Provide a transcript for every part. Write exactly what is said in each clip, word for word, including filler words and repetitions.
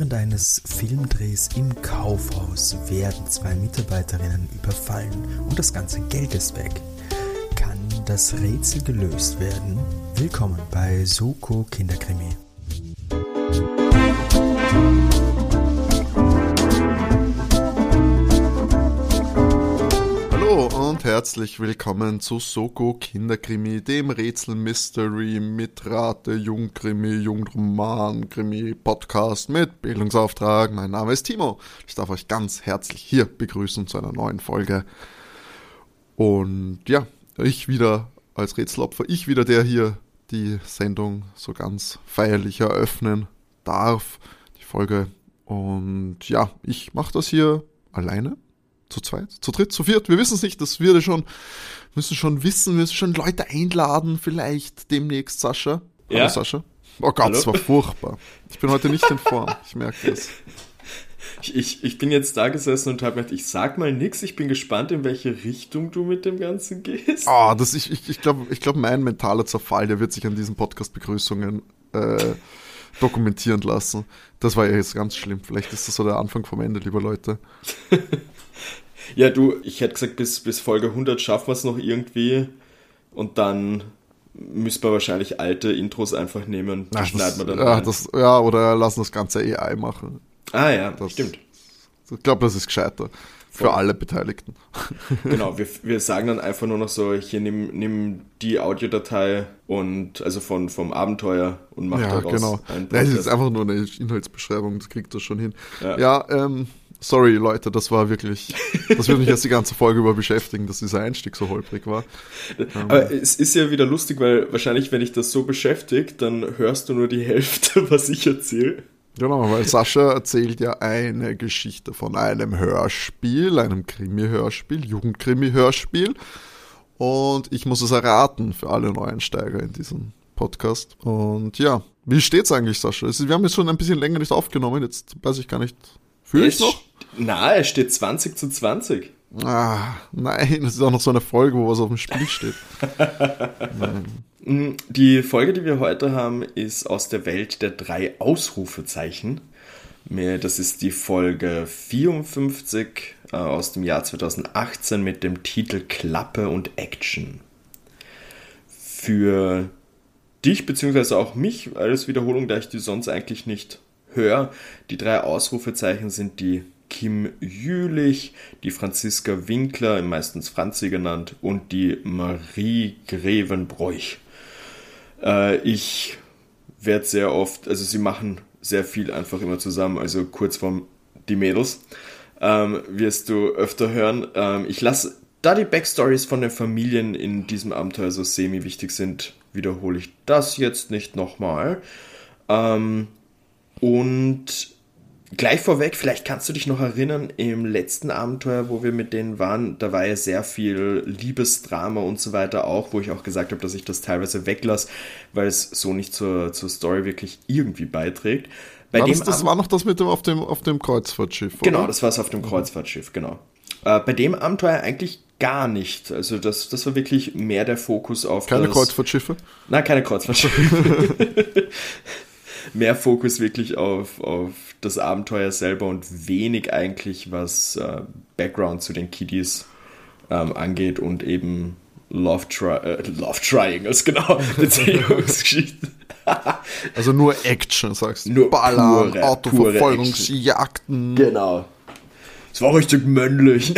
Während eines Filmdrehs im Kaufhaus werden zwei Mitarbeiterinnen überfallen und das ganze Geld ist weg. Kann das Rätsel gelöst werden? Willkommen bei Soko Kinderkrimi. Hallo und herzlich willkommen zu Soko Kinderkrimi, dem Rätsel-Mystery mit Rate, Jungkrimi, Jungroman, Krimi, Podcast mit Bildungsauftrag. Mein Name ist Timo. Ich darf euch ganz herzlich hier begrüßen zu einer neuen Folge. Und ja, ich wieder als Rätselopfer, ich wieder der hier die Sendung so ganz feierlich eröffnen darf, die Folge. Und ja, ich mache das hier alleine. Zu zweit, zu dritt, zu viert, wir wissen es nicht, das wird schon, müssen schon wissen, wir müssen schon Leute einladen, vielleicht demnächst, Sascha. Ja. Hallo, Sascha. Oh Gott, Hallo? Das war furchtbar. Ich bin heute nicht in Form, ich merke das. Ich, ich, ich bin jetzt da gesessen und habe gedacht, ich sag mal nix, ich bin gespannt, in welche Richtung du mit dem Ganzen gehst. Ah, oh, das ich, ich, ich glaube, ich glaub, mein mentaler Zerfall, der wird sich an diesen Podcast-Begrüßungen äh, dokumentieren lassen. Das war ja jetzt ganz schlimm. Vielleicht ist das so der Anfang vom Ende, liebe Leute. Ja, du, ich hätte gesagt, bis, bis Folge hundert schaffen wir es noch irgendwie und dann müssen wir wahrscheinlich alte Intros einfach nehmen. Die Ach, schneiden wir dann ja, das, ja, oder lassen das ganze A I machen. Ah ja, das, stimmt. Ich glaube, das ist gescheiter. Für Voll. Alle Beteiligten. Genau, wir, wir sagen dann einfach nur noch so, hier nimm, nimm die Audiodatei und also von, vom Abenteuer und mach ja, daraus genau. ein Nein, das ist einfach nur eine Inhaltsbeschreibung, das kriegt das schon hin. Ja, ja ähm, sorry Leute, das war wirklich, das wird mich jetzt die ganze Folge über beschäftigen, dass dieser Einstieg so holprig war. Aber ähm, es ist ja wieder lustig, weil wahrscheinlich, wenn ich das so beschäftigt, dann hörst du nur die Hälfte, was ich erzähle. Genau, weil Sascha erzählt ja eine Geschichte von einem Hörspiel, einem Krimi-Hörspiel, Jugendkrimi-Hörspiel. Und ich muss es erraten für alle Neueinsteiger in diesem Podcast. Und ja, wie steht's eigentlich, Sascha? Wir haben jetzt schon ein bisschen länger nicht aufgenommen, jetzt weiß ich gar nicht. Fühl ich's noch? Na, es steht zwanzig zu zwanzig. Ah, nein, das ist auch noch so eine Folge, wo was auf dem Spiel steht. Nein. Die Folge, die wir heute haben, ist aus der Welt der drei Ausrufezeichen. Das ist die Folge vierundfünfzig äh, aus dem Jahr zweitausendachtzehn mit dem Titel Klappe und Action. Für dich bzw. auch mich als Wiederholung, da ich die sonst eigentlich nicht höre, die drei Ausrufezeichen sind die Kim Jülich, die Franziska Winkler, meistens Franzi genannt, und die Marie Grevenbroich. Äh, ich werde sehr oft, also sie machen sehr viel einfach immer zusammen, also kurz vorm die Mädels, ähm, wirst du öfter hören. Ähm, ich lasse, da die Backstories von den Familien in diesem Abenteuer so semi-wichtig sind, wiederhole ich das jetzt nicht nochmal. Ähm, und gleich vorweg, vielleicht kannst du dich noch erinnern, im letzten Abenteuer, wo wir mit denen waren, da war ja sehr viel Liebesdrama und so weiter auch, wo ich auch gesagt habe, dass ich das teilweise weglasse, weil es so nicht zur, zur Story wirklich irgendwie beiträgt. Bei war dem das, das Ab- war noch das mit dem auf dem, auf dem Kreuzfahrtschiff, oder? Genau, das war es auf dem Kreuzfahrtschiff, genau. Äh, bei dem Abenteuer eigentlich gar nicht. Also das, das war wirklich mehr der Fokus auf Keine das... Kreuzfahrtschiffe? Nein, keine Kreuzfahrtschiffe. Mehr Fokus wirklich auf, auf das Abenteuer selber und wenig eigentlich, was äh, Background zu den Kiddies ähm, angeht und eben Love, Tri- äh, Love Triangles, genau, Beziehungsgeschichten. Also nur Action, sagst du? Nur Ballern, pure, Autoverfolgungsjagden. Pure genau. Es war richtig männlich.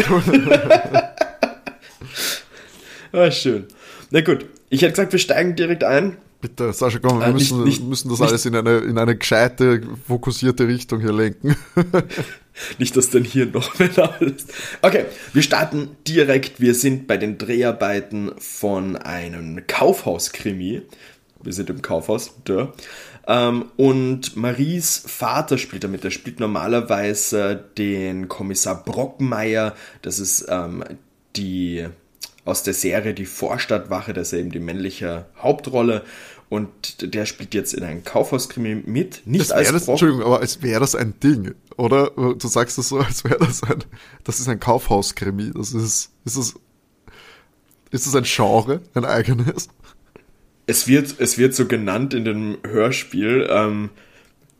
Ah, schön. Na gut, ich hätte gesagt, wir steigen direkt ein. Bitte, Sascha, komm, wir äh, müssen, nicht, nicht, müssen das nicht, alles in eine, in eine gescheite, fokussierte Richtung hier lenken. Nicht, dass denn hier noch mehr ist. Okay, wir starten direkt. Wir sind bei den Dreharbeiten von einem Kaufhauskrimi. Wir sind im Kaufhaus, duh. Ähm, und Maries Vater spielt damit. Er spielt normalerweise den Kommissar Brockmeier. Das ist ähm, die... aus der Serie Die Vorstadtwache, das ist eben die männliche Hauptrolle, und der spielt jetzt in einem Kaufhauskrimi mit, nicht als das, Brock. Entschuldigung, aber als wäre das ein Ding, oder? Du sagst das so, als wäre das ein, das ist ein Kaufhauskrimi, das ist, ist das, ist das ein Genre, ein eigenes? Es wird, es wird so genannt in dem Hörspiel, ähm,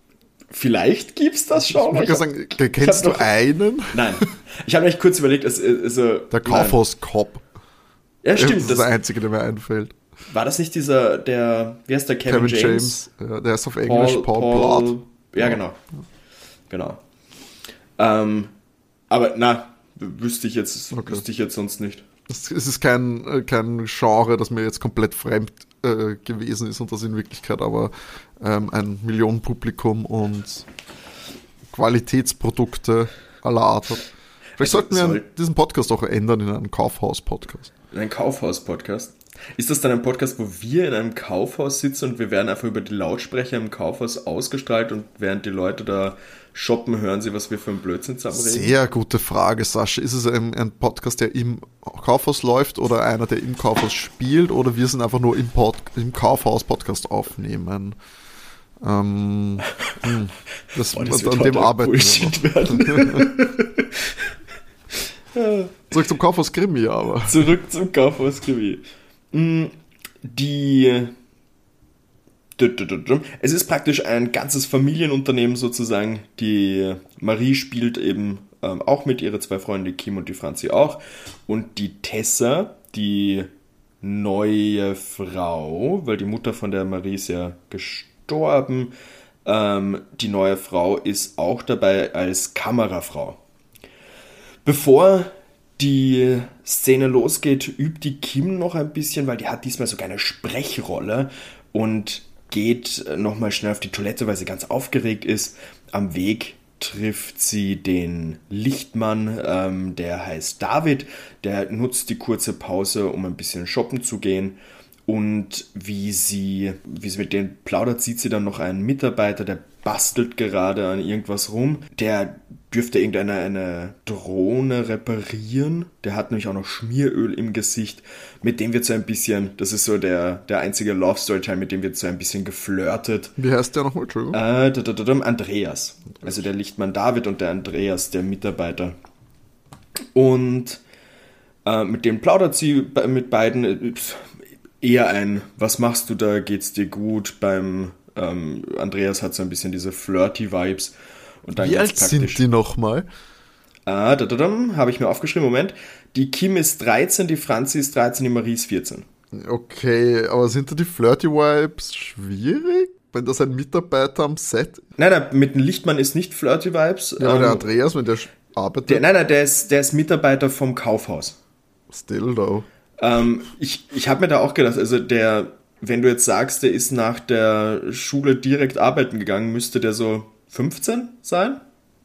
Vielleicht gibt's das schon. Ich würde sagen, kennst du noch, einen? Nein. Ich habe mich kurz überlegt, also, also der Kaufhaus-Cop. Ja, stimmt. Das ist das der einzige, der mir einfällt. War das nicht dieser, der, wie heißt der, Kevin, Kevin James? James. Ja, der ist auf Englisch Paul, Paul, Paul Blart. Ja, genau. Genau. Ähm, aber na, wüsste ich jetzt, okay. wüsste ich jetzt sonst nicht. Es ist kein, kein Genre, das mir jetzt komplett fremd äh, gewesen ist und das in Wirklichkeit aber ähm, ein Millionenpublikum und Qualitätsprodukte aller Art hat. Vielleicht also, sollten wir soll diesen Podcast auch ändern in einen Kaufhaus-Podcast. In einen Kaufhaus-Podcast? Ist das dann ein Podcast, wo wir in einem Kaufhaus sitzen und wir werden einfach über die Lautsprecher im Kaufhaus ausgestrahlt und während die Leute da shoppen, hören sie, was wir für einen Blödsinn zusammenreden? Sehr gute Frage, Sascha. Ist es ein, ein Podcast, der im Kaufhaus läuft oder einer, der im Kaufhaus spielt oder wir sind einfach nur im, Pod, im Kaufhaus Podcast aufnehmen? Ähm, das, Boah, das an dem arbeiten wir noch. Zurück zum Kaufhaus Krimi, aber. Zurück zum Kaufhaus Krimi. Die. Es ist praktisch ein ganzes Familienunternehmen sozusagen. Die Marie spielt eben ähm, auch mit, ihre zwei Freunde, die Kim und die Franzi auch. Und die Tessa, die neue Frau, weil die Mutter von der Marie ist ja gestorben, ähm, die neue Frau ist auch dabei als Kamerafrau. Bevor die Szene losgeht, übt die Kim noch ein bisschen, weil die hat diesmal sogar eine Sprechrolle und geht nochmal schnell auf die Toilette, weil sie ganz aufgeregt ist. Am Weg trifft sie den Lichtmann, ähm, der heißt David. Der nutzt die kurze Pause, um ein bisschen shoppen zu gehen. Und wie sie, wie sie mit denen plaudert, sieht sie dann noch einen Mitarbeiter, der bastelt gerade an irgendwas rum. Der dürfte irgendeine eine Drohne reparieren. Der hat nämlich auch noch Schmieröl im Gesicht, mit dem wird so ein bisschen, das ist so der, der einzige Love-Story-Teil, mit dem wird so ein bisschen geflirtet. Wie heißt der nochmal, Entschuldigung? Äh, da, da, da, Andreas. Also der Lichtmann David und der Andreas, der Mitarbeiter. Und äh, mit dem plaudert sie mit beiden. Eher ein, was machst du da, geht's dir gut? Beim ähm, Andreas hat so ein bisschen diese flirty Vibes. Und dann Wie alt sind die nochmal? Ah, da, da, da, habe ich mir aufgeschrieben, Moment. Die Kim ist dreizehn, die Franzi ist dreizehn, die Marie ist vierzehn. Okay, aber sind da die flirty Vibes schwierig? Wenn das ein Mitarbeiter am Set... Nein, nein, mit dem Lichtmann ist nicht flirty Vibes. Ja, aber ähm, der Andreas, wenn der arbeitet... Der, nein, nein, der ist, der ist Mitarbeiter vom Kaufhaus. Still though. Ähm, ich ich habe mir da auch gedacht, also der, wenn du jetzt sagst, der ist nach der Schule direkt arbeiten gegangen, müsste der so fünfzehn sein?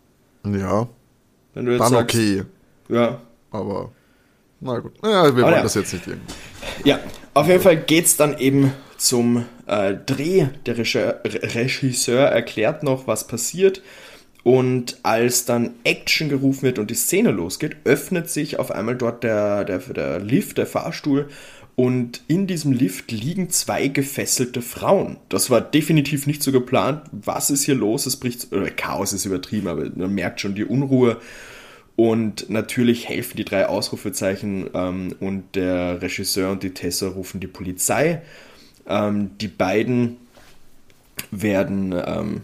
Ja. Wenn du jetzt dann sagst, okay. Ja. Aber, na gut. Ja, wir wollen ja. das jetzt nicht irgendwie. Ja, auf jeden Fall geht's dann eben zum äh, Dreh. Der Regisseur erklärt noch, was passiert. Und als dann Action gerufen wird und die Szene losgeht, öffnet sich auf einmal dort der, der, der Lift, der Fahrstuhl. Und in diesem Lift liegen zwei gefesselte Frauen. Das war definitiv nicht so geplant. Was ist hier los? Es bricht, oder Chaos ist übertrieben, aber man merkt schon die Unruhe. Und natürlich helfen die drei Ausrufezeichen ähm, und der Regisseur und die Tessa rufen die Polizei. Ähm, die beiden werden... Ähm,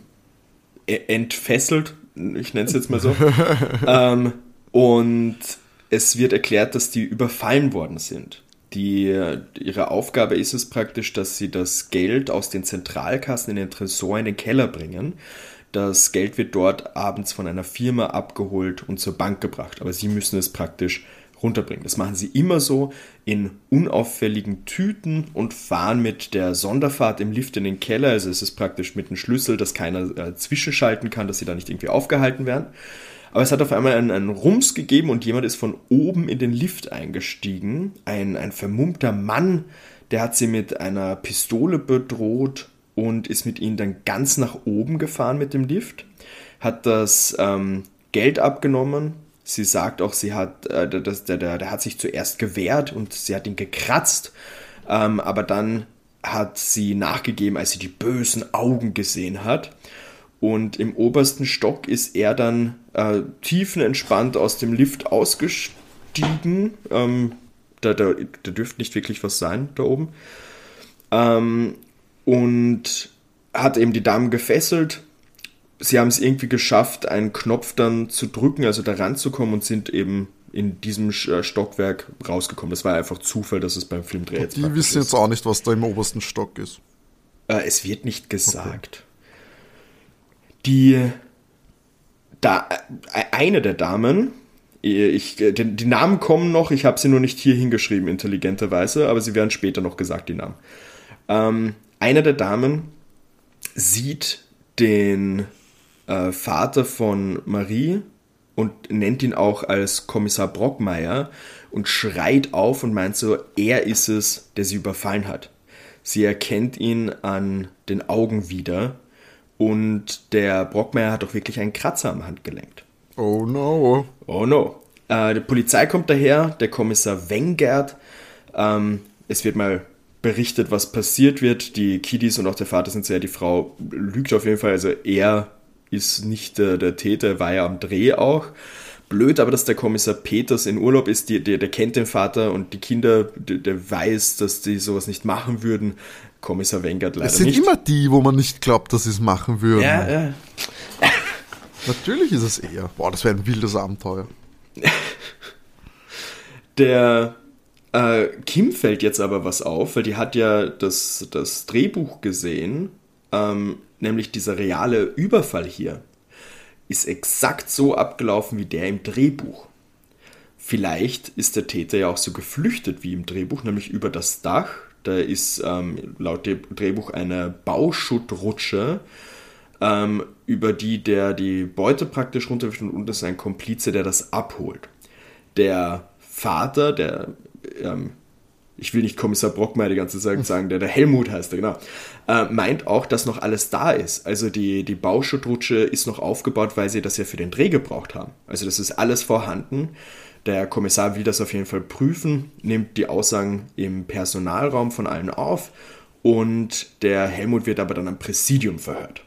entfesselt, ich nenne es jetzt mal so. ähm, und es wird erklärt, dass die überfallen worden sind. Die, ihre Aufgabe ist es praktisch, dass sie das Geld aus den Zentralkassen in den Tresor in den Keller bringen. Das Geld wird dort abends von einer Firma abgeholt und zur Bank gebracht. Aber sie müssen es praktisch runterbringen. Das machen sie immer so in unauffälligen Tüten und fahren mit der Sonderfahrt im Lift in den Keller. Also es ist praktisch mit einem Schlüssel, dass keiner äh, zwischenschalten kann, dass sie da nicht irgendwie aufgehalten werden. Aber es hat auf einmal einen, einen Rums gegeben und jemand ist von oben in den Lift eingestiegen. Ein, ein vermummter Mann, der hat sie mit einer Pistole bedroht und ist mit ihnen dann ganz nach oben gefahren mit dem Lift. Hat das ähm, Geld abgenommen. Sie sagt auch, sie hat, äh, das, der, der, der hat sich zuerst gewehrt und sie hat ihn gekratzt, ähm, aber dann hat sie nachgegeben, als sie die bösen Augen gesehen hat. Und im obersten Stock ist er dann äh, tiefenentspannt aus dem Lift ausgestiegen. Ähm, da, da, da dürfte nicht wirklich was sein, da oben. Ähm, und hat eben die Damen gefesselt. sie haben es irgendwie geschafft, einen Knopf dann zu drücken, also da ranzukommen und sind eben in diesem Stockwerk rausgekommen. Das war einfach Zufall, dass es beim Filmdreh jetzt Die wissen jetzt auch nicht, was da im obersten Stock ist. Äh, es wird nicht gesagt. Okay. Die, da, eine der Damen, ich, die, die Namen kommen noch, ich habe sie nur nicht hier hingeschrieben, intelligenterweise, aber sie werden später noch gesagt, die Namen. Ähm, eine der Damen sieht den äh, Vater von Marie und nennt ihn auch als Kommissar Brockmeier und schreit auf und meint so, er ist es, der sie überfallen hat. Sie erkennt ihn an den Augen wieder und der Brockmeier hat auch wirklich einen Kratzer am Handgelenk. Oh no. Oh no. Äh, die Polizei kommt daher, der Kommissar Wengert. Ähm, es wird mal berichtet, was passiert wird. Die Kiddies und auch der Vater sind sehr, die Frau lügt auf jeden Fall, also er ist nicht der, der Täter, war ja am Dreh auch. Blöd aber, dass der Kommissar Peters in Urlaub ist, die, der, der kennt den Vater und die Kinder, der, der weiß, dass die sowas nicht machen würden. Kommissar Wengert leider nicht. Es sind nicht. immer die, wo man nicht glaubt, dass sie es machen würden. Ja, ja. Natürlich ist es eher. Boah, das wäre ein wildes Abenteuer. Der äh, Kim fällt jetzt aber was auf, weil die hat ja das, das Drehbuch gesehen, ähm, nämlich dieser reale Überfall hier ist exakt so abgelaufen wie der im Drehbuch. Vielleicht ist der Täter ja auch so geflüchtet wie im Drehbuch, nämlich über das Dach. Da ist ähm, laut dem Drehbuch eine Bauschuttrutsche, ähm, über die der die Beute praktisch runterwirft und unten ist ein Komplize, der das abholt. Der Vater, der, ähm, ich will nicht Kommissar Brockmeier die ganze Zeit sagen, der, der Helmut heißt er, genau, äh, meint auch, dass noch alles da ist. Also die, die Bauschuttrutsche ist noch aufgebaut, weil sie das ja für den Dreh gebraucht haben. Also das ist alles vorhanden. Der Kommissar will das auf jeden Fall prüfen, nimmt die Aussagen im Personalraum von allen auf und der Helmut wird aber dann am Präsidium verhört.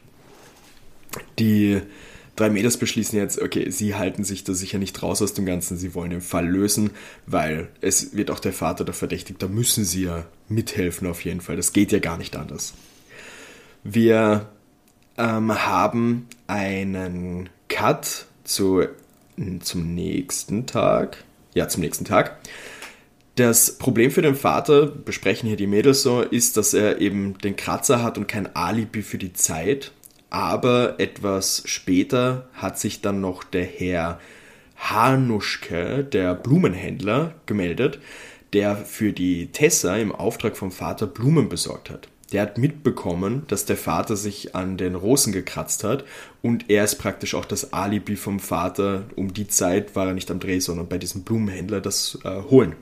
Die drei Mädels beschließen jetzt, okay, sie halten sich da sicher nicht raus aus dem Ganzen, sie wollen den Fall lösen, weil es wird auch der Vater da verdächtigt, da müssen sie ja mithelfen auf jeden Fall, das geht ja gar nicht anders. Wir ähm, haben einen Cut zu, zum nächsten Tag, ja zum nächsten Tag. Das Problem für den Vater, besprechen hier die Mädels so, ist, dass er eben den Kratzer hat und kein Alibi für die Zeit. Aber etwas später hat sich dann noch der Herr Hanuschke, der Blumenhändler, gemeldet, der für die Tessa im Auftrag vom Vater Blumen besorgt hat. Der hat mitbekommen, dass der Vater sich an den Rosen gekratzt hat und er ist praktisch auch das Alibi vom Vater. Um die Zeit war er nicht am Dreh, sondern bei diesem Blumenhändler das äh, holen.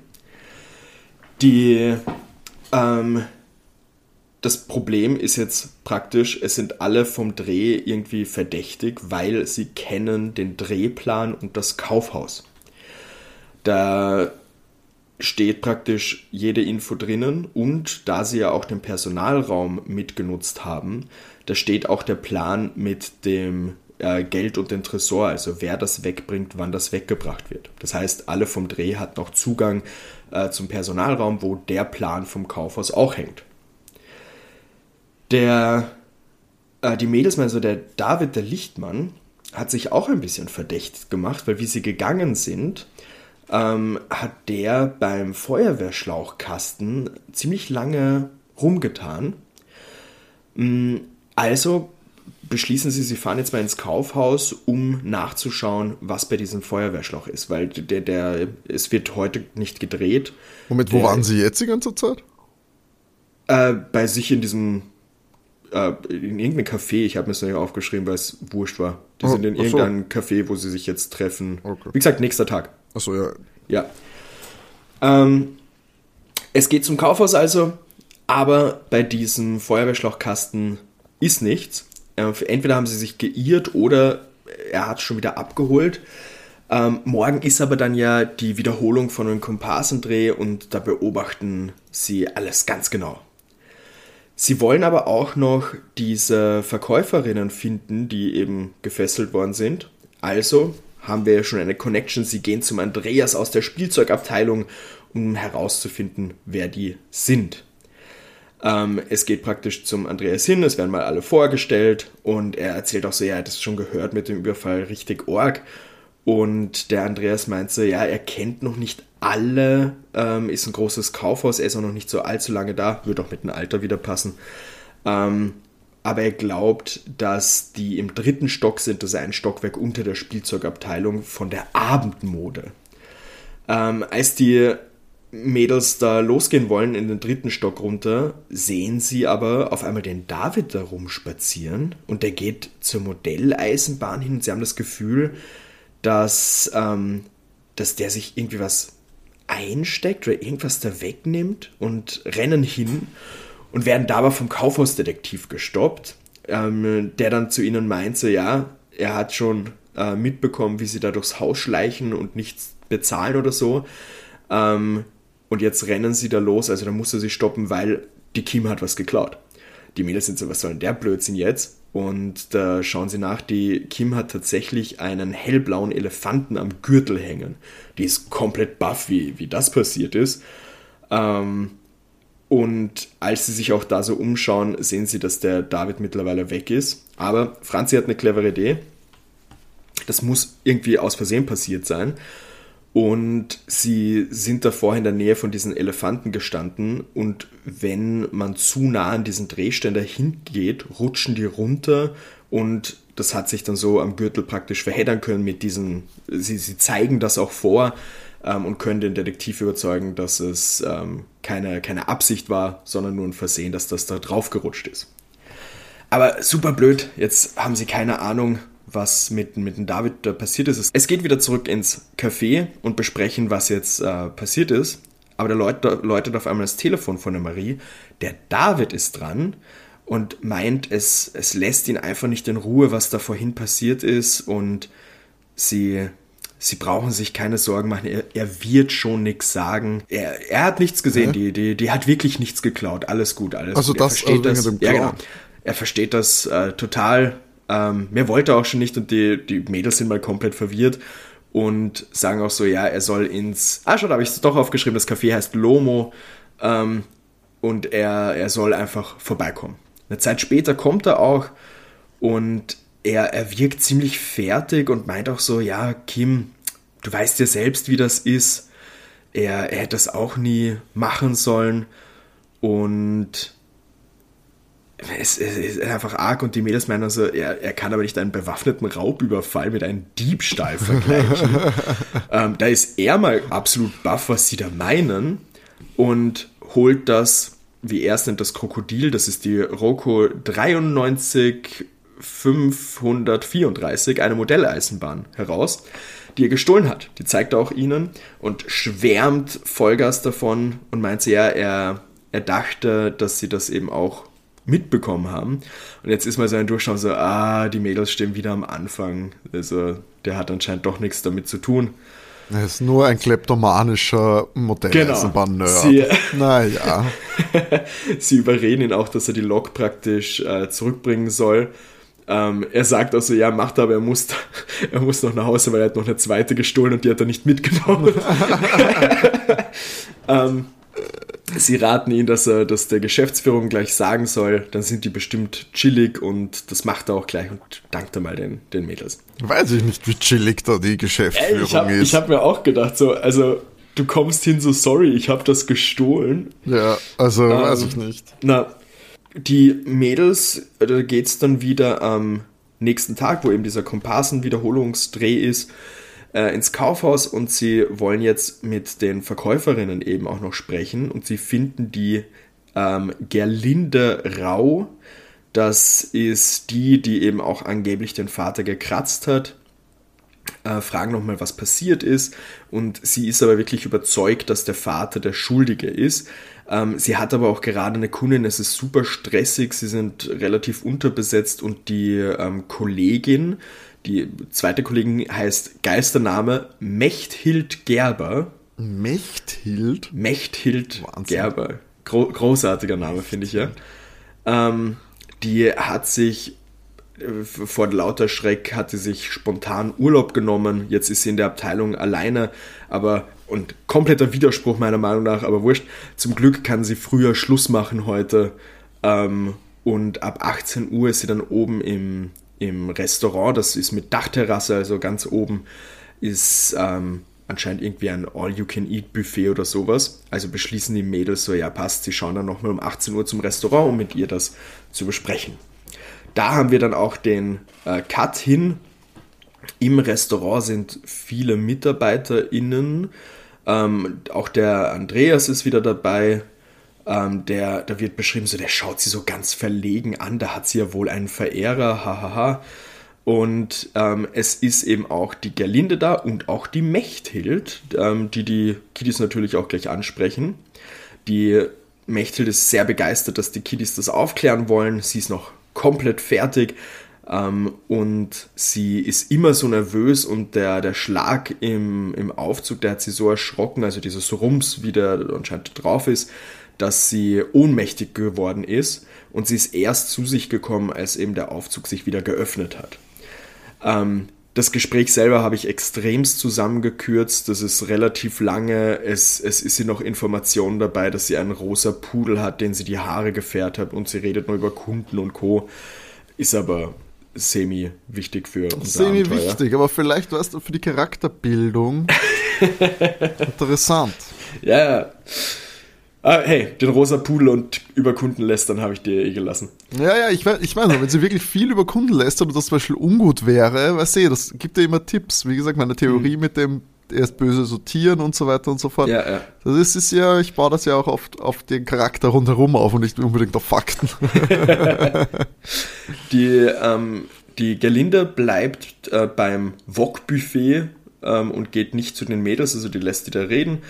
Die... Ähm, Das Problem ist jetzt praktisch, es sind alle vom Dreh irgendwie verdächtig, weil sie kennen den Drehplan und das Kaufhaus. Da steht praktisch jede Info drinnen und da sie ja auch den Personalraum mitgenutzt haben, da steht auch der Plan mit dem äh, Geld und dem Tresor, also wer das wegbringt, wann das weggebracht wird. Das heißt, alle vom Dreh hatten auch Zugang äh, zum Personalraum, wo der Plan vom Kaufhaus auch hängt. Der, äh, die Mädels, also der David, der Lichtmann, hat sich auch ein bisschen verdächtig gemacht, weil wie sie gegangen sind, ähm, hat der beim Feuerwehrschlauchkasten ziemlich lange rumgetan. Also beschließen sie, sie fahren jetzt mal ins Kaufhaus, um nachzuschauen, was bei diesem Feuerwehrschlauch ist, weil der, der, es wird heute nicht gedreht. Moment, wo der, waren sie jetzt die ganze Zeit? Äh, bei sich in diesem in irgendeinem Café, ich habe mir das nicht aufgeschrieben, weil es wurscht war. Die oh, sind in irgendeinem so. Café, wo sie sich jetzt treffen. Okay. Wie gesagt, nächster Tag. Achso, ja. Ja. Ähm, es geht zum Kaufhaus also, aber bei diesem Feuerwehrschlauchkasten ist nichts. Äh, entweder haben sie sich geirrt oder er hat es schon wieder abgeholt. Ähm, morgen ist aber dann ja die Wiederholung von einem Komparsendreh und da beobachten sie alles ganz genau. Sie wollen aber auch noch diese Verkäuferinnen finden, die eben gefesselt worden sind. Also haben wir ja schon eine Connection. Sie gehen zum Andreas aus der Spielzeugabteilung, um herauszufinden, wer die sind. Ähm, es geht praktisch zum Andreas hin, es werden mal alle vorgestellt und er erzählt auch so, ja, er hat das schon gehört mit dem Überfall, richtig arg. Und der Andreas meint so, ja, er kennt noch nicht alle, ähm, ist ein großes Kaufhaus, er ist auch noch nicht so allzu lange da, wird auch mit dem Alter wieder passen. Ähm, aber er glaubt, dass die im dritten Stock sind, das ist ein Stockwerk unter der Spielzeugabteilung von der Abendmode. Ähm, als die Mädels da losgehen wollen in den dritten Stock runter, sehen sie aber auf einmal den David da rumspazieren und der geht zur Modelleisenbahn hin und sie haben das Gefühl, dass, ähm, dass der sich irgendwie was einsteckt oder irgendwas da wegnimmt und rennen hin und werden dabei vom Kaufhausdetektiv gestoppt, ähm, der dann zu ihnen meint, so ja, er hat schon äh, mitbekommen, wie sie da durchs Haus schleichen und nichts bezahlen oder so. Ähm, und jetzt rennen sie da los, also da muss er sie stoppen, weil die Kim hat was geklaut. Die Mädels sind so, was soll denn der Blödsinn jetzt? Und da schauen sie nach, die Kim hat tatsächlich einen hellblauen Elefanten am Gürtel hängen. Die ist komplett baff, wie, wie das passiert ist. Ähm, und als sie sich auch da so umschauen, sehen sie, dass der David mittlerweile weg ist. Aber Franzi hat eine clevere Idee. Das muss irgendwie aus Versehen passiert sein. Und sie sind davor in der Nähe von diesen Elefanten gestanden und wenn man zu nah an diesen Drehständer hingeht, rutschen die runter und das hat sich dann so am Gürtel praktisch verheddern können mit diesen, sie, sie zeigen das auch vor ähm, und können den Detektiv überzeugen, dass es ähm, keine, keine Absicht war, sondern nur ein Versehen, dass das da drauf gerutscht ist. Aber super blöd, jetzt haben sie keine Ahnung, was mit, mit dem David da passiert ist. Es geht wieder zurück ins Café und besprechen, was jetzt äh, passiert ist. Aber der läutet, läutet auf einmal das Telefon von der Marie. Der David ist dran und meint, es, es lässt ihn einfach nicht in Ruhe, was da vorhin passiert ist. Und sie, sie brauchen sich keine Sorgen machen. Er, er wird schon nichts sagen. Er, er hat nichts gesehen. Ja. Die, die, die hat wirklich nichts geklaut. Alles gut, alles also gut. Das, er versteht also das. Ja, genau. Er versteht das äh, total. Ähm, mehr wollte er auch schon nicht und die, die Mädels sind mal komplett verwirrt und sagen auch so, ja, er soll ins, ah, schon, da habe ich es doch aufgeschrieben, das Café heißt Lomo ähm, und er, er soll einfach vorbeikommen. Eine Zeit später kommt er auch und er, er wirkt ziemlich fertig und meint auch so, ja, Kim, du weißt ja selbst, wie das ist. Er, er hätte das auch nie machen sollen und Es, es ist einfach arg und die Mädels meinen also, er, er kann aber nicht einen bewaffneten Raubüberfall mit einem Diebstahl vergleichen. ähm, da ist er mal absolut baff, was sie da meinen und holt das, wie er es nennt, das Krokodil, das ist die Roco dreiundneunzig fünfhundertvierunddreißig, eine Modelleisenbahn heraus, die er gestohlen hat. Die zeigt er auch ihnen und schwärmt Vollgas davon und meint sie, ja, er, er dachte, dass sie das eben auch mitbekommen haben. Und jetzt ist mal so ein Durchschauen so, ah, die Mädels stehen wieder am Anfang. Also der hat anscheinend doch nichts damit zu tun. Er ist nur ein kleptomanischer Modelleisenbahn-Nerd. Genau. Naja. Sie überreden ihn auch, dass er die Lok praktisch äh, zurückbringen soll. Ähm, er sagt auch so, ja, macht aber, er muss, er muss noch nach Hause, weil er hat noch eine zweite gestohlen und die hat er nicht mitgenommen. ähm, Sie raten ihn, dass er das der Geschäftsführung gleich sagen soll, dann sind die bestimmt chillig und das macht er auch gleich und dankt er mal den, den Mädels. Weiß ich nicht, wie chillig da die Geschäftsführung Ey, ich hab, ist. Ich habe mir auch gedacht, so, also du kommst hin so, sorry, ich habe das gestohlen. Ja, also ähm, weiß ich nicht. Na, die Mädels, da geht's dann wieder am nächsten Tag, wo eben dieser Komparsen-Wiederholungsdreh ist, äh, ins Kaufhaus und sie wollen jetzt mit den Verkäuferinnen eben auch noch sprechen und sie finden die ähm, Gerlinde Rau. Das ist die, die eben auch angeblich den Vater gekratzt hat. Äh, fragen nochmal, was passiert ist. Und sie ist aber wirklich überzeugt, dass der Vater der Schuldige ist. Ähm, sie hat aber auch gerade eine Kundin, es ist super stressig, sie sind relativ unterbesetzt und die ähm, Kollegin, die zweite Kollegin heißt Geistername Mechthild Gerber. Mechthild? Mechthild Wahnsinn. Gerber. Gro- großartiger Name, finde ich, ja. Ähm, die hat sich äh, vor lauter Schreck, hat sie sich spontan Urlaub genommen. Jetzt ist sie in der Abteilung alleine, aber Und kompletter Widerspruch meiner Meinung nach, aber wurscht. Zum Glück kann sie früher Schluss machen heute. Ähm, und ab achtzehn Uhr ist sie dann oben im, im Restaurant. Das ist mit Dachterrasse, also ganz oben ist ähm, anscheinend irgendwie ein All-You-Can-Eat-Buffet oder sowas. Also beschließen die Mädels so, ja passt, sie schauen dann nochmal um achtzehn Uhr zum Restaurant, um mit ihr das zu besprechen. Da haben wir dann auch den äh, Cut hin. Im Restaurant sind viele MitarbeiterInnen. Ähm, auch der Andreas ist wieder dabei. Ähm, der, da wird beschrieben, so, der schaut sie so ganz verlegen an. Da hat sie ja wohl einen Verehrer. Hahaha. Und ähm, es ist eben auch die Gerlinde da und auch die Mechthild, ähm, die die Kiddies natürlich auch gleich ansprechen. Die Mechthild ist sehr begeistert, dass die Kiddies das aufklären wollen. Sie ist noch komplett fertig. Um, und sie ist immer so nervös und der, der Schlag im, im Aufzug, der hat sie so erschrocken, also dieses Rums, wie der anscheinend drauf ist, dass sie ohnmächtig geworden ist und sie ist erst zu sich gekommen, als eben der Aufzug sich wieder geöffnet hat. Um, das Gespräch selber habe ich extremst zusammengekürzt, das ist relativ lange, es, es ist hier noch Informationen dabei, dass sie einen rosa Pudel hat, den sie die Haare gefärbt hat und sie redet nur über Kunden und Co., ist aber semi-wichtig für unser Abenteuer. Semi-wichtig, aber vielleicht weißt du für die Charakterbildung interessant. Ja, ja. Ah, hey, den rosa Pudel und über Kunden lästern habe ich dir eh gelassen. Ja, ja, ich weiß, ich weiß noch, wenn sie wirklich viel über Kunden lästern und das zum Beispiel ungut wäre, weißt du, das gibt ja immer Tipps. Wie gesagt, meine Theorie mhm. mit dem erst böse sortieren und so weiter und so fort. Ja, ja. Das ist, ist ja, ich baue das ja auch oft auf den Charakter rundherum auf und nicht unbedingt auf Fakten. die, ähm, die Gerlinde bleibt äh, beim Wok-Buffet ähm, und geht nicht zu den Mädels, also die lässt die da reden.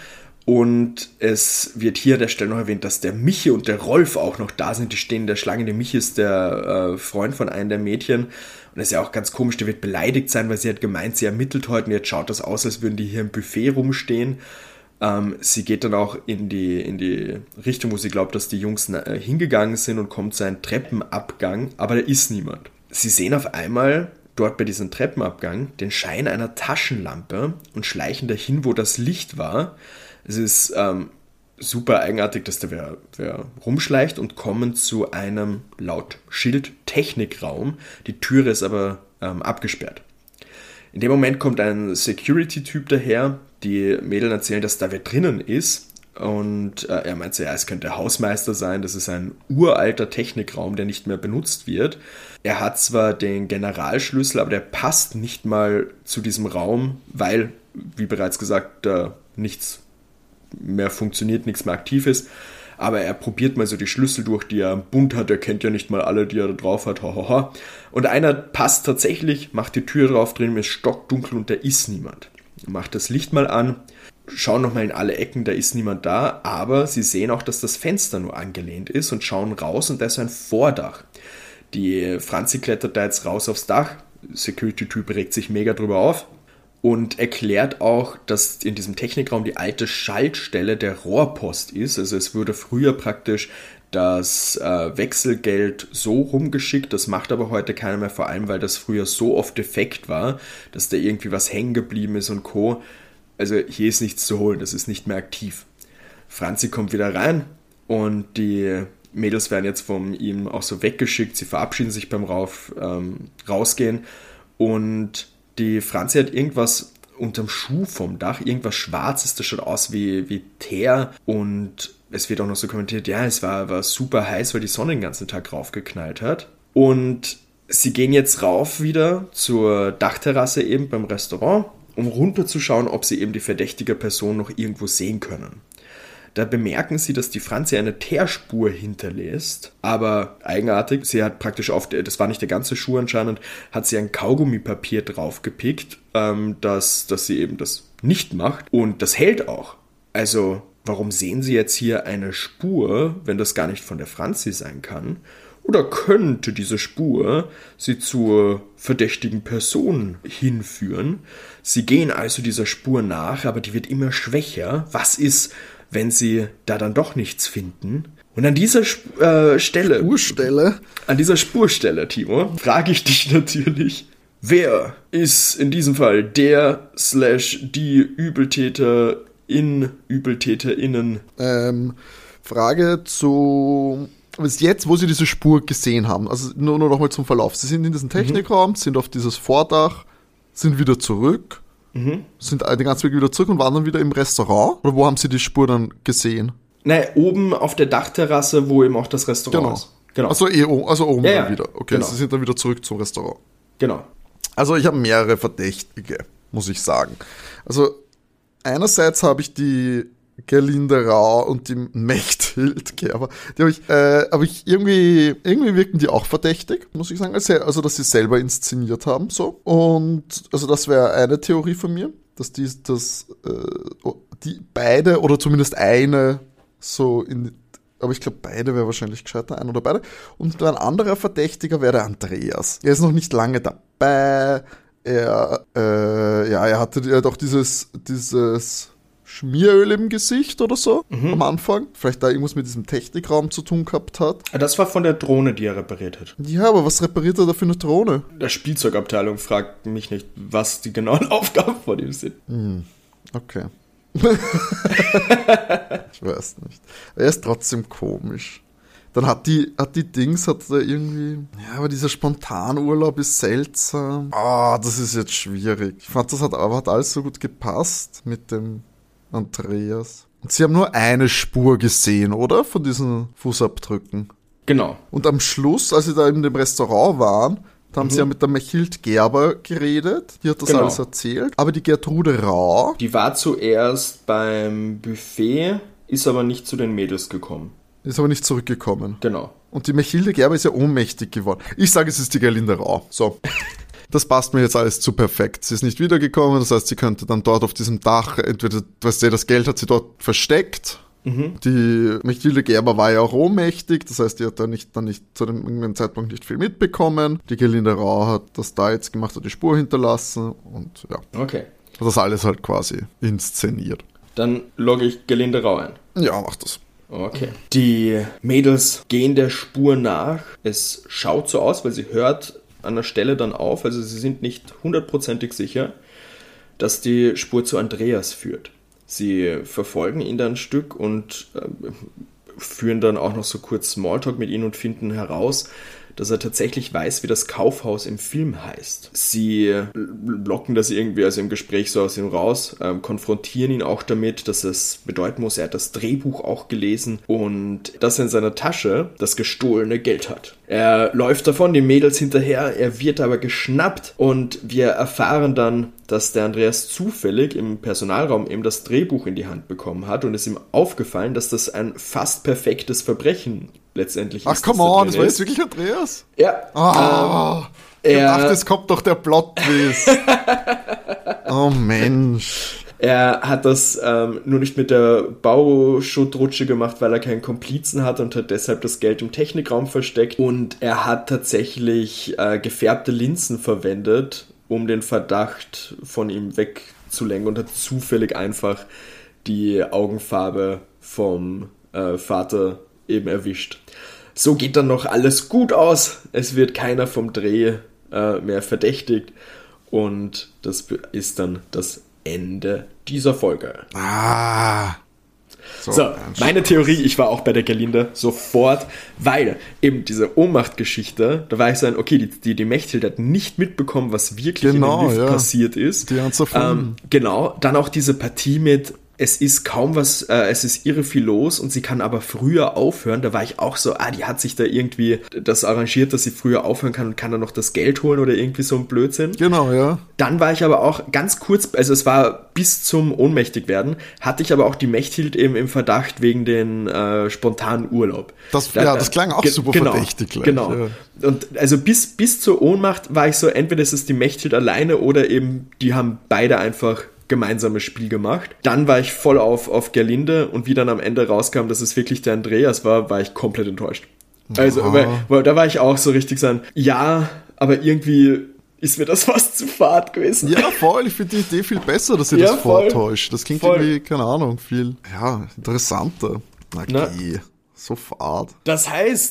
Und es wird hier an der Stelle noch erwähnt, dass der Michi und der Rolf auch noch da sind. Die stehen in der Schlange. Der Michi ist der äh, Freund von einem der Mädchen. Und das ist ja auch ganz komisch, der wird beleidigt sein, weil sie hat gemeint, sie ermittelt heute und jetzt schaut das aus, als würden die hier im Buffet rumstehen. Ähm, sie geht dann auch in die, in die Richtung, wo sie glaubt, dass die Jungs äh, hingegangen sind und kommt zu einem Treppenabgang, aber da ist niemand. Sie sehen auf einmal dort bei diesem Treppenabgang den Schein einer Taschenlampe und schleichen dahin, wo das Licht war. Es ist ähm, super eigenartig, dass da wer, wer rumschleicht und kommen zu einem, laut Schild, Technikraum. Die Türe ist aber ähm, abgesperrt. In dem Moment kommt ein Security-Typ daher. Die Mädels erzählen, dass da wer drinnen ist. Und äh, er meint so, ja, es könnte der Hausmeister sein. Das ist ein uralter Technikraum, der nicht mehr benutzt wird. Er hat zwar den Generalschlüssel, aber der passt nicht mal zu diesem Raum, weil, wie bereits gesagt, da nichts mehr funktioniert, nichts mehr aktiv ist. Aber er probiert mal so die Schlüssel durch, die er bunt hat. Er kennt ja nicht mal alle, die er da drauf hat. Ho, ho, ho. Und einer passt tatsächlich, macht die Tür drauf, drin ist stockdunkel und da ist niemand. Macht das Licht mal an, schauen nochmal in alle Ecken, da ist niemand da. Aber sie sehen auch, dass das Fenster nur angelehnt ist und schauen raus und da ist ein Vordach. Die Franzi klettert da jetzt raus aufs Dach. Security-Typ regt sich mega drüber auf. Und erklärt auch, dass in diesem Technikraum die alte Schaltstelle der Rohrpost ist. Also es wurde früher praktisch das äh, Wechselgeld so rumgeschickt. Das macht aber heute keiner mehr, vor allem weil das früher so oft defekt war, dass da irgendwie was hängen geblieben ist und Co. Also hier ist nichts zu holen, das ist nicht mehr aktiv. Franzi kommt wieder rein und die Mädels werden jetzt von ihm auch so weggeschickt. Sie verabschieden sich beim Rauf, ähm, Rausgehen und die Franzi hat irgendwas unterm Schuh vom Dach, irgendwas Schwarzes, das schaut aus wie, wie Teer und es wird auch noch so kommentiert, ja, es war, war super heiß, weil die Sonne den ganzen Tag raufgeknallt hat. Und sie gehen jetzt rauf wieder zur Dachterrasse eben beim Restaurant, um runterzuschauen, ob sie eben die verdächtige Person noch irgendwo sehen können. Da bemerken sie, dass die Franzi eine Teerspur hinterlässt, aber eigenartig, sie hat praktisch auf, das war nicht der ganze Schuh anscheinend, hat sie ein Kaugummipapier draufgepickt, ähm, dass, dass sie eben das nicht macht und das hält auch. Also, warum sehen sie jetzt hier eine Spur, wenn das gar nicht von der Franzi sein kann? Oder könnte diese Spur sie zur verdächtigen Person hinführen? Sie gehen also dieser Spur nach, aber die wird immer schwächer. Was ist, wenn sie da dann doch nichts finden? Und an dieser Sp- äh, Stelle, Spurstelle? an dieser Spurstelle, Timo, frage ich dich natürlich, wer ist in diesem Fall der slash die Übeltäter in ÜbeltäterInnen. Ähm, Frage zu... Bis jetzt, wo sie diese Spur gesehen haben, also nur, nur noch mal zum Verlauf. Sie sind in diesem Technikraum, mhm. sind auf dieses Vordach, sind wieder zurück, mhm. sind den ganzen Weg wieder zurück und waren dann wieder im Restaurant? Oder wo haben sie die Spur dann gesehen? Nein, oben auf der Dachterrasse, wo eben auch das Restaurant genau. ist. Genau. Also, eh, also oben ja, dann ja. wieder. Okay, genau. sie sind dann wieder zurück zum Restaurant. Genau. Also ich habe mehrere Verdächtige, muss ich sagen. Also einerseits habe ich die Gerlinde Rau und die Mechthild Gerber. Die habe ich, äh, aber ich irgendwie, irgendwie wirken die auch verdächtig, muss ich sagen. Also, also dass sie selber inszeniert haben, so. Und also das wäre eine Theorie von mir, dass die, dass äh, die beide oder zumindest eine so in, aber ich glaube beide wäre wahrscheinlich gescheiter, ein oder beide. Und ein anderer Verdächtiger wäre der Andreas. Er ist noch nicht lange dabei. Er, äh, ja, er hatte ja doch dieses, dieses Schmieröl im Gesicht oder so mhm. am Anfang. Vielleicht da irgendwas mit diesem Technikraum zu tun gehabt hat. Das war von der Drohne, die er repariert hat. Ja, aber was repariert er da für eine Drohne? Der Spielzeugabteilung fragt mich nicht, was die genauen Aufgaben von ihm sind. Mhm. Okay. Ich weiß nicht. Er ist trotzdem komisch. Dann hat die, hat die Dings, hat er irgendwie, ja, aber dieser Spontanurlaub ist seltsam. Ah, oh, das ist jetzt schwierig. Ich fand, das hat, aber hat alles so gut gepasst mit dem Andreas. Und sie haben nur eine Spur gesehen, oder? Von diesen Fußabdrücken. Genau. Und am Schluss, als sie da in dem Restaurant waren, da haben mhm. sie ja mit der Mechthild Gerber geredet. Die hat das genau. alles erzählt. Aber die Gertrude Rau... Die war zuerst beim Buffet, ist aber nicht zu den Mädels gekommen. Ist aber nicht zurückgekommen. Genau. Und die Mechthild Gerber ist ja ohnmächtig geworden. Ich sage, es ist die Gerlinde Rau. So. Das passt mir jetzt alles zu perfekt. Sie ist nicht wiedergekommen, das heißt, sie könnte dann dort auf diesem Dach, entweder, weißt du, das Geld hat sie dort versteckt. Mhm. Die Mechthild Gerber war ja auch ohnmächtig, das heißt, die hat da nicht, dann nicht zu dem Zeitpunkt nicht viel mitbekommen. Die Gerlinde Rau hat das da jetzt gemacht, hat die Spur hinterlassen und ja. Okay. Das alles halt quasi inszeniert. Dann logge ich Gerlinde Rau ein. Ja, mach das. Okay. Die Mädels gehen der Spur nach. Es schaut so aus, weil sie hört an der Stelle dann auf, also sie sind nicht hundertprozentig sicher, dass die Spur zu Andreas führt. Sie verfolgen ihn dann ein Stück und äh, führen dann auch noch so kurz Smalltalk mit ihm und finden heraus, dass er tatsächlich weiß, wie das Kaufhaus im Film heißt. Sie locken das irgendwie also im Gespräch so aus ihm raus, äh, konfrontieren ihn auch damit, dass es bedeuten muss, er hat das Drehbuch auch gelesen und dass er in seiner Tasche das gestohlene Geld hat. Er läuft davon, den Mädels hinterher, er wird aber geschnappt und wir erfahren dann, dass der Andreas zufällig im Personalraum eben das Drehbuch in die Hand bekommen hat und es ihm aufgefallen, dass das ein fast perfektes Verbrechen letztendlich Ach, ist. Ach, come on, das war jetzt wirklich Andreas? Ja. Oh, ähm, ich dachte, es kommt doch der Plot-Twist. Oh, Mensch. Er hat das ähm, nur nicht mit der Bauschutrutsche gemacht, weil er keinen Komplizen hat und hat deshalb das Geld im Technikraum versteckt. Und er hat tatsächlich äh, gefärbte Linsen verwendet, um den Verdacht von ihm wegzulenken und hat zufällig einfach die Augenfarbe vom äh, Vater eben erwischt. So geht dann noch alles gut aus. Es wird keiner vom Dreh äh, mehr verdächtigt. Und das ist dann das Ende dieser Folge. Ah. So, so meine Theorie, ich war auch bei der Gerlinde sofort, weil eben diese Ohnmachtgeschichte, da war ich so ein, okay, die, die, die Mechthild hat nicht mitbekommen, was wirklich genau, in dem Lift ja. passiert ist. Die hat's erfunden. Ähm, genau, dann auch diese Partie mit, es ist kaum was, äh, es ist irre viel los und sie kann aber früher aufhören. Da war ich auch so, ah, die hat sich da irgendwie das arrangiert, dass sie früher aufhören kann und kann dann noch das Geld holen oder irgendwie so ein Blödsinn. Genau, ja. Dann war ich aber auch ganz kurz, also es war bis zum Ohnmächtigwerden, hatte ich aber auch die Mechthild eben im Verdacht wegen den äh, spontanen Urlaub. Das, da, ja, das klang auch ge- super genau, verdächtig gleich. Genau. Ja. Und also bis, bis zur Ohnmacht war ich so, entweder ist es die Mechthild alleine oder eben die haben beide einfach gemeinsames Spiel gemacht. Dann war ich voll auf, auf Gerlinde und wie dann am Ende rauskam, dass es wirklich der Andreas war, war ich komplett enttäuscht. Also, weil, weil, da war ich auch so richtig so, ja, aber irgendwie ist mir das fast zu fad gewesen. Ja, voll, ich finde die Idee viel besser, dass ihr ja, das voll, vortäuscht. Das klingt voll. irgendwie, keine Ahnung, viel, ja, interessanter. Na, Na, geh, so fad. Das heißt,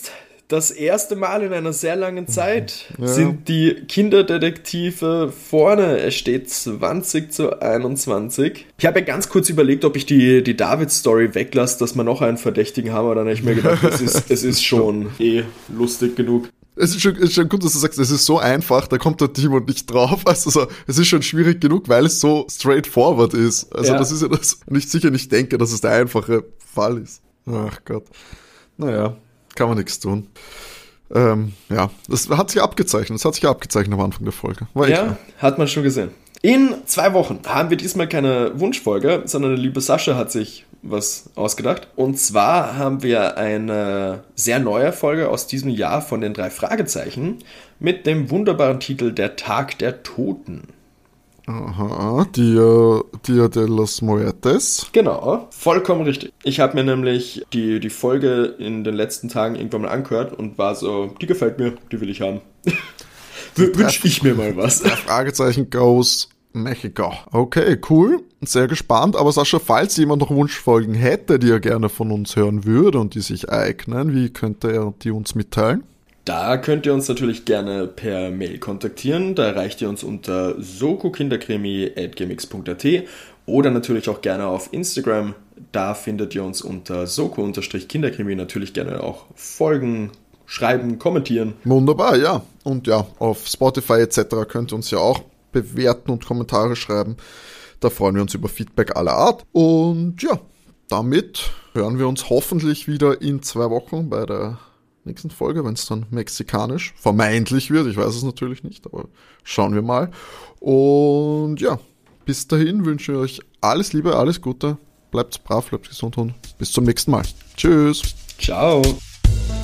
Das erste Mal in einer sehr langen Zeit ja. sind die Kinderdetektive vorne. Es steht zwanzig zu einundzwanzig. Ich habe ja ganz kurz überlegt, ob ich die, die David-Story weglasse, dass wir noch einen Verdächtigen haben, aber dann habe ich mir gedacht, es ist, es ist schon eh lustig genug. Es ist schon, es ist schon gut, dass du sagst, es ist so einfach, da kommt der Timon nicht drauf. Also so, es ist schon schwierig genug, weil es so straightforward ist. Also Ja. das ist ja das, und ich sicher nicht denke, dass es der einfache Fall ist. Ach Gott. Naja, kann man nichts tun. Ähm, ja, das hat sich abgezeichnet. Das hat sich abgezeichnet am Anfang der Folge. War Ja, hat man schon gesehen. In zwei Wochen haben wir diesmal keine Wunschfolge, sondern die liebe Sascha hat sich was ausgedacht. Und zwar haben wir eine sehr neue Folge aus diesem Jahr von den drei Fragezeichen mit dem wunderbaren Titel Der Tag der Toten. Aha, Dia, Dia de los Muertes. Genau, vollkommen richtig. Ich habe mir nämlich die, die Folge in den letzten Tagen irgendwann mal angehört und war so, die gefällt mir, die will ich haben. Wünsche ich mir mal was. Fragezeichen goes Mexico. Okay, cool. Sehr gespannt. Aber Sascha, falls jemand noch Wunschfolgen hätte, die er gerne von uns hören würde und die sich eignen, wie könnte er die uns mitteilen? Da könnt ihr uns natürlich gerne per Mail kontaktieren. Da erreicht ihr uns unter sokokinderkrimi at gmx punkt at oder natürlich auch gerne auf Instagram. Da findet ihr uns unter soko-kinderkrimi. Natürlich gerne auch folgen, schreiben, kommentieren. Wunderbar, ja. Und ja, auf Spotify et cetera könnt ihr uns ja auch bewerten und Kommentare schreiben. Da freuen wir uns über Feedback aller Art. Und ja, damit hören wir uns hoffentlich wieder in zwei Wochen bei der nächsten Folge, wenn es dann mexikanisch vermeintlich wird. Ich weiß es natürlich nicht, aber schauen wir mal. Und ja, bis dahin wünsche ich euch alles Liebe, alles Gute. Bleibt brav, bleibt gesund und bis zum nächsten Mal. Tschüss. Ciao.